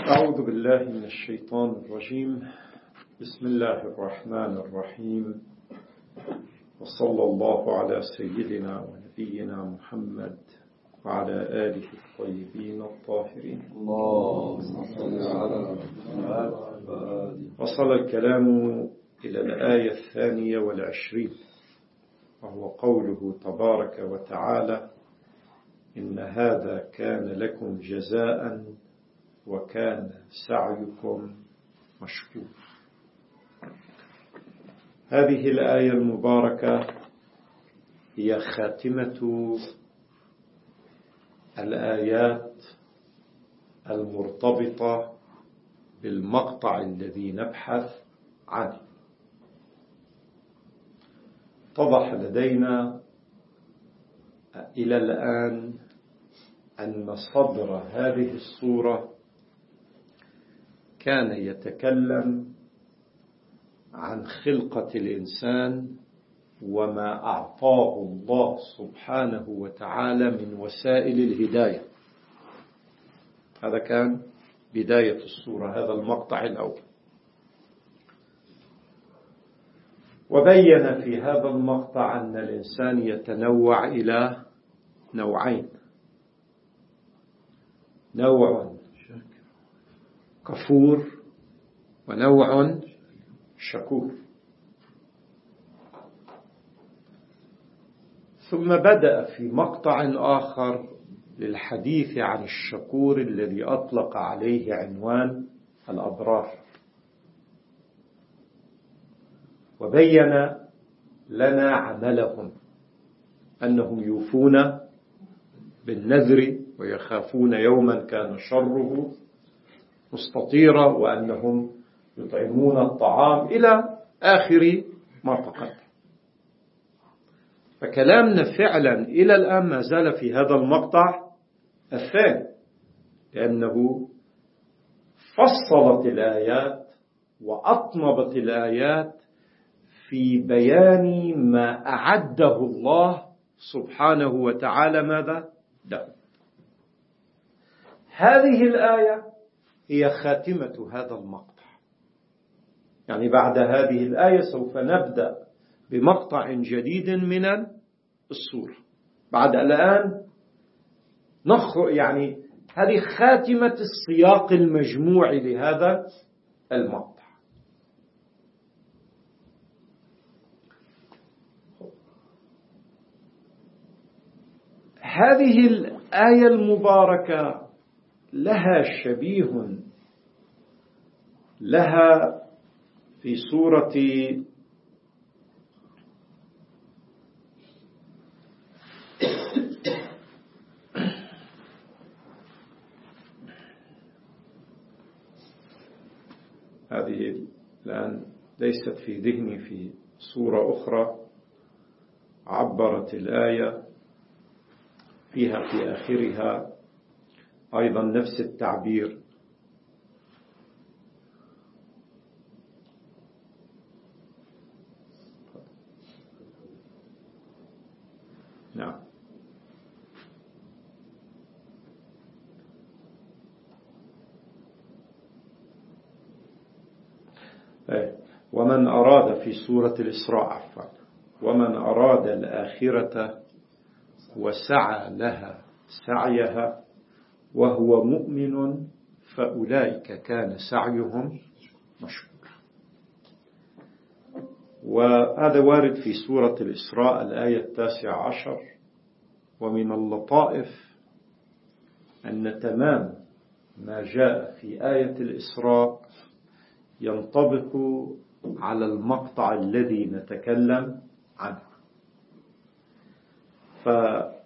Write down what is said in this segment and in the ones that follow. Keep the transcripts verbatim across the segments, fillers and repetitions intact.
أعوذ بالله من الشيطان الرجيم. بسم الله الرحمن الرحيم، وصلى الله على سيدنا ونبينا محمد وعلى آله الطيبين الطاهرين. وصل الكلام إلى الآية الثانية والعشرين، وهو قوله تبارك وتعالى: إن هذا كان لكم جزاء وكان سعيكم مشكور. هذه الآية المباركة هي خاتمة الآيات المرتبطة بالمقطع الذي نبحث عنه. اتضح لدينا إلى الآن أن صدر هذه السورة كان يتكلم عن خلقة الإنسان وما أعطاه الله سبحانه وتعالى من وسائل الهداية. هذا كان بداية السورة، هذا المقطع الأول. وبين في هذا المقطع أن الإنسان يتنوع إلى نوعين: نوع كفور ونوع شكور. ثم بدأ في مقطع آخر للحديث عن الشكور الذي أطلق عليه عنوان الأبرار، وبين لنا عملهم، أنهم يوفون بالنذر ويخافون يوما كان شره مستطيرا، وأنهم يطعمون الطعام إلى آخر ما تقدم. فكلامنا فعلا إلى الآن ما زال في هذا المقطع الثاني، لأنه فصلت الآيات وأطنبت الآيات في بيان ما أعده الله سبحانه وتعالى ماذا له. هذه الآية هي خاتمة هذا المقطع، يعني بعد هذه الآية سوف نبدأ بمقطع جديد من السورة. بعد الآن نخرج، يعني هذه خاتمة السياق المجموع لهذا المقطع. هذه الآية المباركة لها شبيه لها في سورة هذه الآن ليست في ذهني، في سورة أخرى عبرت الآية فيها في آخرها أيضا نفس التعبير. نعم. ومن أراد في سورة الإسراء عفوا ومن أراد الآخرة وسعى لها سعيها وهو مؤمن فأولئك كان سعيهم مشكورا. وهذا وارد في سورة الإسراء الآية التاسعة عشر. ومن اللطائف أن تمام ما جاء في آية الإسراء ينطبق على المقطع الذي نتكلم عنه. فإذا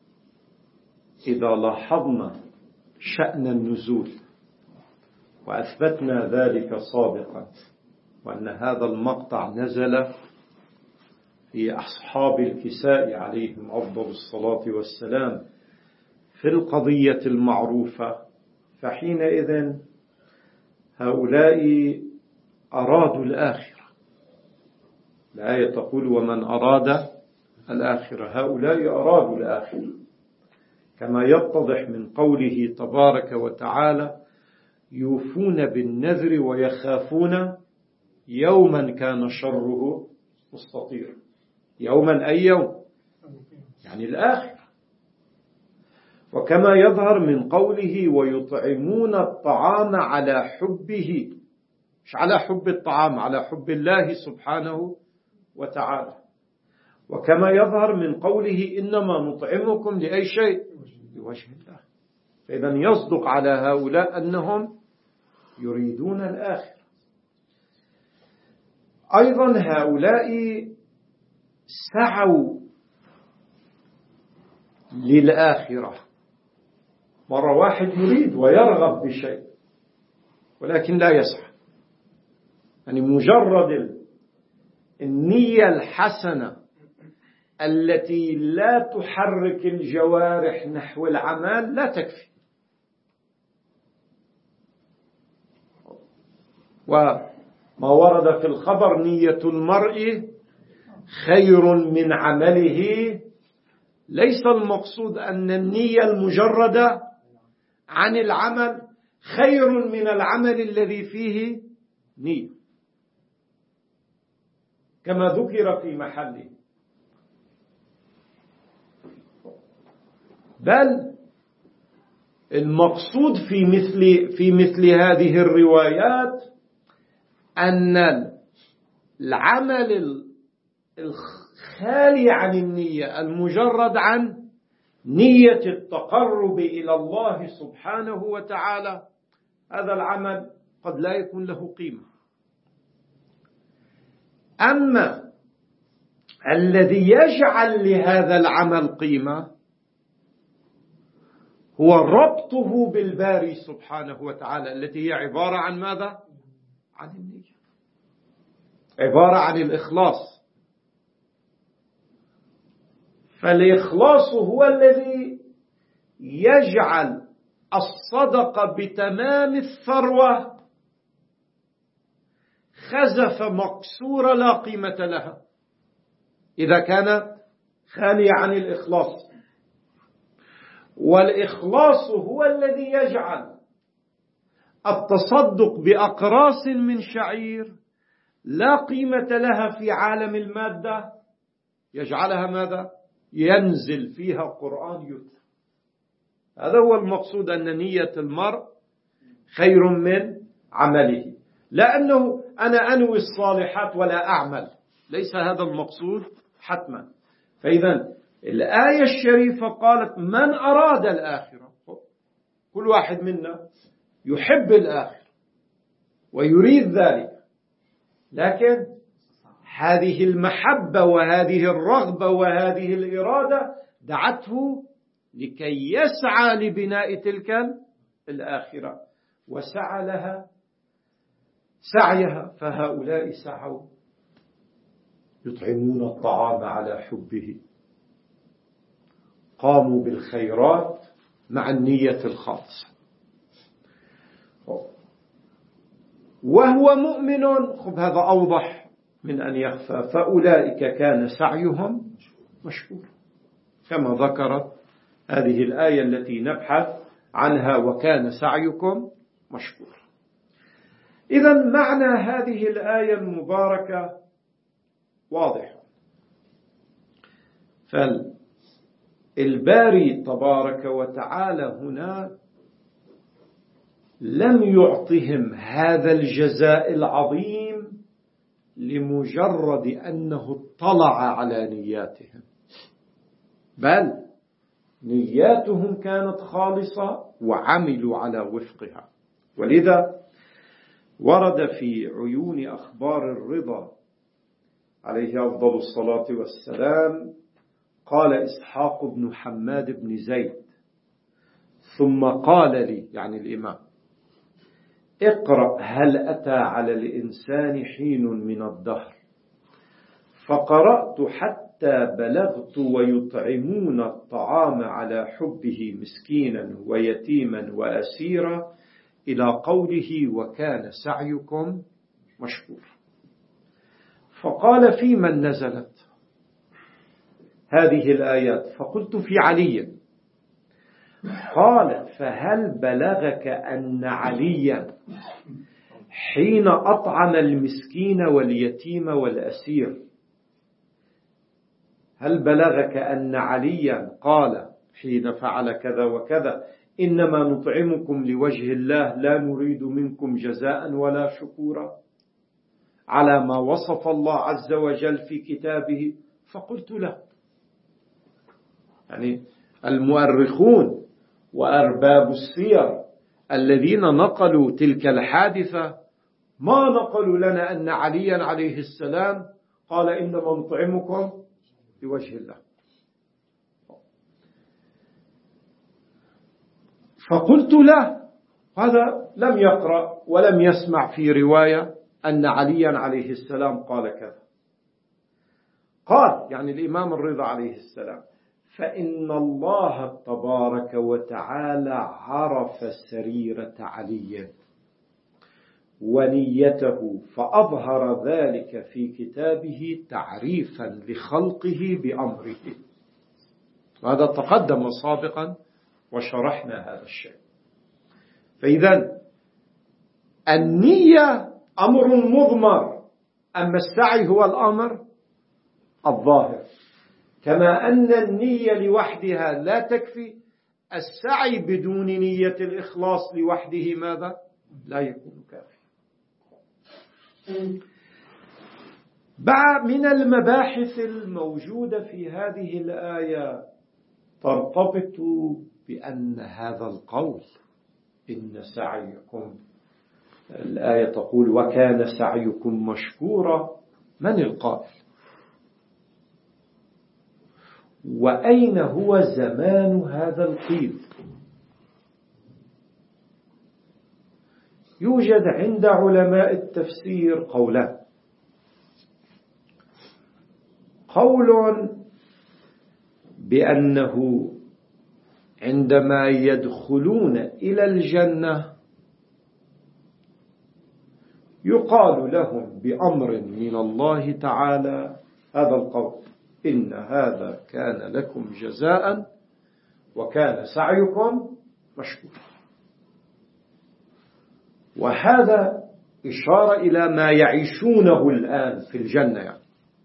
لاحظنا شأن النزول وأثبتنا ذلك سابقا، وأن هذا المقطع نزل في أصحاب الكساء عليهم أفضل الصلاة والسلام في القضية المعروفة، فحينئذ هؤلاء أرادوا الآخرة. الآية تقول: ومن أراد الآخرة. هؤلاء أرادوا الآخرة، كما يتضح من قوله تبارك وتعالى: يوفون بالنذر ويخافون يوما كان شره مستطيرا. يوما أي يوم يعني الآخر. وكما يظهر من قوله ويطعمون الطعام على حبه، مش على حب الطعام، على حب الله سبحانه وتعالى. وكما يظهر من قوله إنما نطعمكم لأي شيء لوجه الله. فإذا يصدق على هؤلاء أنهم يريدون الآخرة. أيضا هؤلاء سعوا للآخرة. مرة واحد يريد ويرغب بشيء ولكن لا يسعى، يعني مجرد النية الحسنة التي لا تحرك الجوارح نحو العمل لا تكفي. وما ورد في الخبر نية المرء خير من عمله، ليس المقصود أن النية المجردة عن العمل خير من العمل الذي فيه نية كما ذكر في محله، بل المقصود في مثل في مثل هذه الروايات أن العمل الخالي عن النية المجرد عن نية التقرب إلى الله سبحانه وتعالى، هذا العمل قد لا يكون له قيمة. أما الذي يجعل لهذا العمل قيمة هو ربطه بالباري سبحانه وتعالى، التي هي عبارة عن ماذا؟ عن النية، عبارة عن الإخلاص. فالإخلاص هو الذي يجعل الصدقة بتمام الثروة خزف مقصورة لا قيمة لها إذا كان خالي عن الإخلاص. والإخلاص هو الذي يجعل التصدق بأقراص من شعير لا قيمة لها في عالم المادة يجعلها ماذا؟ ينزل فيها قرآن يتلى. هذا هو المقصود، أن نية المرء خير من عمله، لأنه أنا أنوي الصالحات ولا أعمل، ليس هذا المقصود حتما. فإذا الآية الشريفة قالت من أراد الآخرة، كل واحد منا يحب الآخرة ويريد ذلك، لكن هذه المحبة وهذه الرغبة وهذه الإرادة دعته لكي يسعى لبناء تلك الآخرة وسعى لها سعيها. فهؤلاء سعوا يطعمون الطعام على حبه، قاموا بالخيرات مع النية الخالصة، وهو مؤمن. خب هذا أوضح من أن يخفى. فأولئك كان سعيهم مشكورا، كما ذكرت هذه الآية التي نبحث عنها، وكان سعيكم مشكورا. إذن معنى هذه الآية المباركة واضح. فالباري تبارك وتعالى هنا لم يعطهم هذا الجزاء العظيم لمجرد أنه اطلع على نياتهم، بل نياتهم كانت خالصة وعملوا على وفقها. ولذا ورد في عيون أخبار الرضا عليه أفضل الصلاة والسلام قال إسحاق بن حماد بن زيد ثم قال لي، يعني الإمام، اقرأ هل أتى على الإنسان حين من الدهر فقرأت حتى بلغت ويطعمون الطعام على حبه مسكينا ويتيما وأسيرا إلى قوله وكان سعيكم مشكورا. فقال في من نزلت هذه الآيات؟ فقلت في علي. قال فهل بلغك أن عليا حين أطعم المسكين واليتيم والأسير، هل بلغك أن عليا قال حين فعل كذا وكذا إنما نطعمكم لوجه الله لا نريد منكم جزاء ولا شكورا، على ما وصف الله عز وجل في كتابه؟ فقلت له. يعني المؤرخون وأرباب السير الذين نقلوا تلك الحادثة ما نقلوا لنا أن عليا عليه السلام قال إنما نطعمكم لوجه الله. فقلت له هذا لم يقرأ ولم يسمع في رواية أن عليا عليه السلام قال كذا. قال يعني الإمام الرضا عليه السلام فإن الله تبارك وتعالى عرف سريرة علي ونيته فأظهر ذلك في كتابه تعريفا لخلقه بأمره. هذا تقدم سابقا وشرحنا هذا الشيء. فإذا النية أمر مضمر، أما السعي هو الأمر الظاهر. كما أن النية لوحدها لا تكفي، السعي بدون نية الإخلاص لوحده ماذا؟ لا يكون كافي. بعد من المباحث الموجودة في هذه الآية ترتبط بأن هذا القول إن سعيكم، الآية تقول وكان سعيكم مشكورا، من القائل؟ وأين هو زمان هذا القيل؟ يوجد عند علماء التفسير قولان. قول بأنه عندما يدخلون إلى الجنة يقال لهم بأمر من الله تعالى هذا القول إن هذا كان لكم جزاء وكان سعيكم مشكورا. وهذا إشارة إلى ما يعيشونه الآن في الجنة يعني.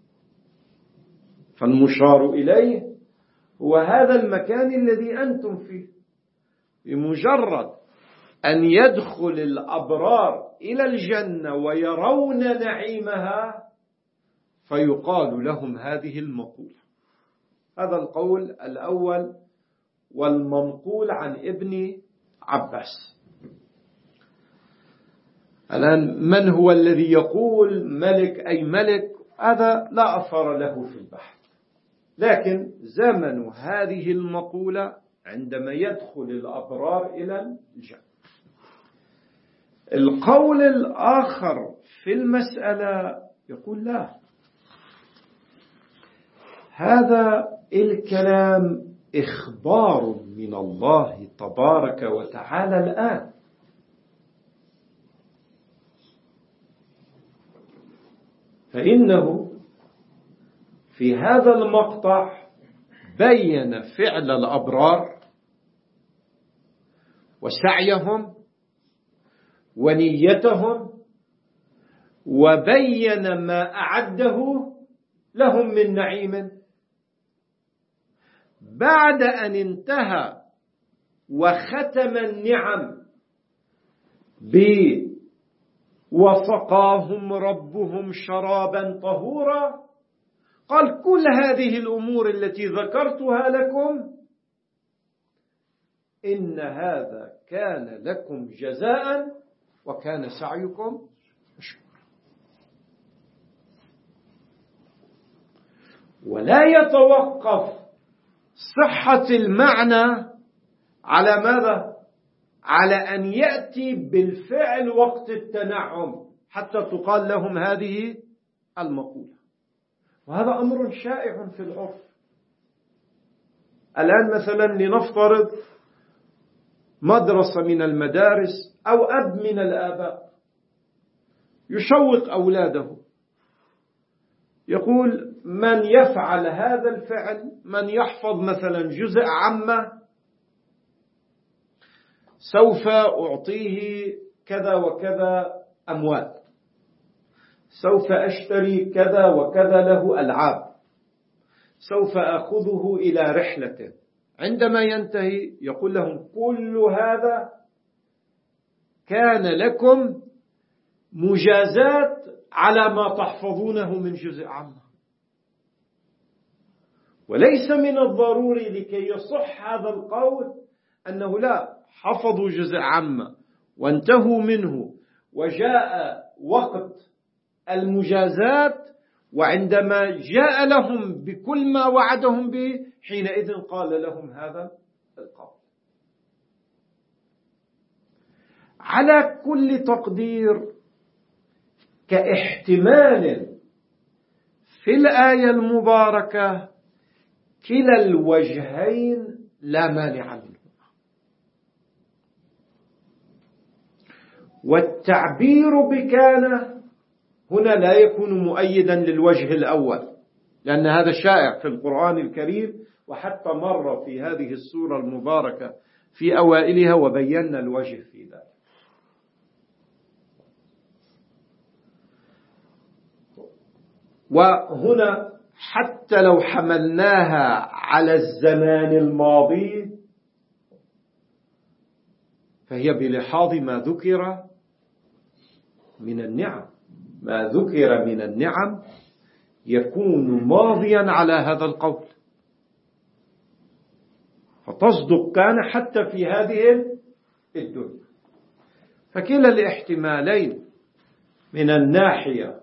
فالمشار إليه هو هذا المكان الذي أنتم فيه. بمجرد أن يدخل الأبرار إلى الجنة ويرون نعيمها فيقال لهم هذه المقولة. هذا القول الأول والمنقول عن ابن عباس. الآن من هو الذي يقول ملك أي ملك؟ هذا لا أثر له في البحث، لكن زمن هذه المقولة عندما يدخل الأبرار إلى الجنة. القول الآخر في المسألة يقول لا، هذا الكلام إخبار من الله تبارك وتعالى الآن. فإنه في هذا المقطع بين فعل الأبرار وسعيهم ونيتهم، وبين ما أعده لهم من نعيم. بعد أن انتهى وختم النعم بوسقاهم ربهم شرابا طهورا، قال كل هذه الأمور التي ذكرتها لكم إن هذا كان لكم جزاء وكان سعيكم مشكورا. ولا يتوقف صحة المعنى على ماذا؟ على أن يأتي بالفعل وقت التنعم حتى تقال لهم هذه المقولة. وهذا أمر شائع في العرف الآن. مثلا لنفترض مدرسة من المدارس أو أب من الآباء يشوق أولاده، يقول من يفعل هذا الفعل، من يحفظ مثلا جزء عامة سوف أعطيه كذا وكذا أموال، سوف أشتري كذا وكذا له ألعاب، سوف أخذه إلى رحلة. عندما ينتهي يقول لهم كل هذا كان لكم مجازات على ما تحفظونه من جزء عامة. وليس من الضروري لكي يصح هذا القول أنه لا حفظوا جزء عامة وانتهوا منه وجاء وقت المجازات، وعندما جاء لهم بكل ما وعدهم به حينئذ قال لهم هذا القول. على كل تقدير كاحتمال في الآية المباركة كلا الوجهين لا مانع منه، والتعبير بكان هنا لا يكون مؤيدا للوجه الأول، لأن هذا شائع في القرآن الكريم، وحتى مر في هذه السورة المباركة في أوائلها وبينا الوجه في ذلك. وهنا حتى لو حملناها على الزمان الماضي فهي بلحاظ ما ذكر من النعم، ما ذكر من النعم يكون ماضيا على هذا القول، فتصدق كان حتى في هذه الدنيا. فكلا الاحتمالين من الناحية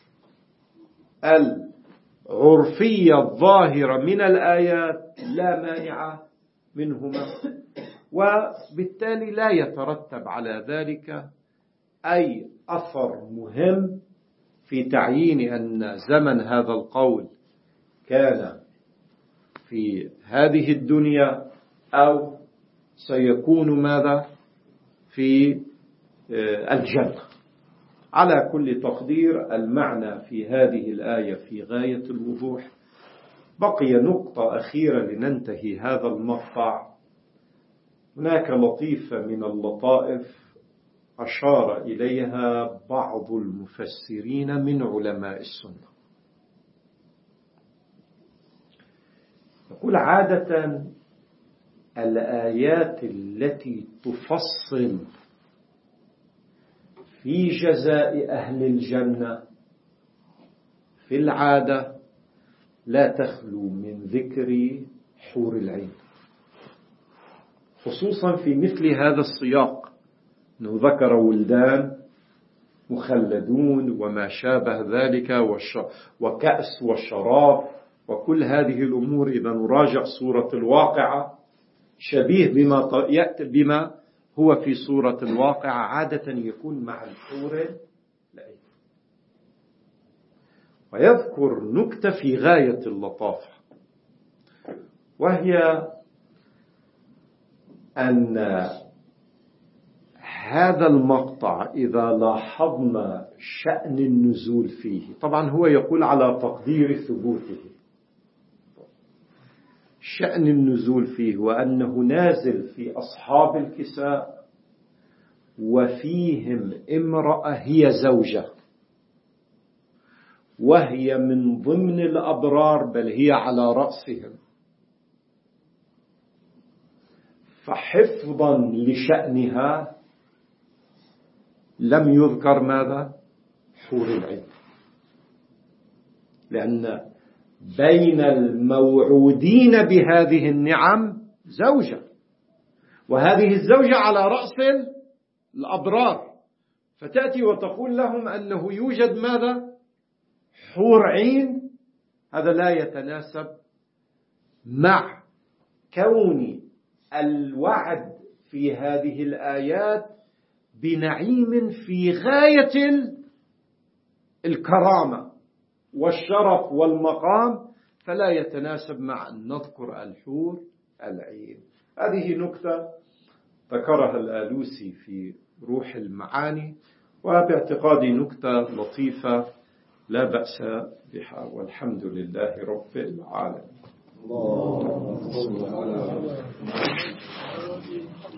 العرفية الظاهرة من الآيات لا مانع منهما، وبالتالي لا يترتب على ذلك أي أثر مهم في تعيين أن زمن هذا القول كان في هذه الدنيا أو سيكون ماذا في الجنة. على كل تقدير المعنى في هذه الآية في غاية الوضوح. بقي نقطة أخيرة لننتهي هذا المقطع. هناك لطيفة من اللطائف أشار إليها بعض المفسرين من علماء السنة. يقول عادة الآيات التي تفصل في جزاء أهل الجنة في العادة لا تخلو من ذكر حور العين، خصوصا في مثل هذا السياق، أنه ذكر ولدان مخلدون وما شابه ذلك وكأس وشراب وكل هذه الأمور. إذا نراجع سورة الواقعة شبيه بما يأتي بما هو في سورة الواقعة، عادة يكون مع الحور العين. ويذكر نكتة في غاية اللطافة، وهي أن هذا المقطع إذا لاحظنا شأن النزول فيه، طبعا هو يقول على تقدير ثبوته، شأن النزول فيه وأنه نازل في أصحاب الكساء وفيهم امرأة هي زوجة، وهي من ضمن الأبرار بل هي على رأسهم، فحفظا لشأنها لم يذكر ماذا؟ حور العين، لأن بين الموعودين بهذه النعم زوجة، وهذه الزوجة على رأس الأبرار، فتأتي وتقول لهم أنه يوجد ماذا؟ حور عين. هذا لا يتناسب مع كون الوعد في هذه الآيات بنعيم في غاية الكرامة والشرف والمقام، فلا يتناسب مع أن نذكر الحور العين. هذه نكتة ذكرها الآلوسي في روح المعاني، وباعتقادي نكتة لطيفة لا بأس بها، والحمد لله رب العالمين. الله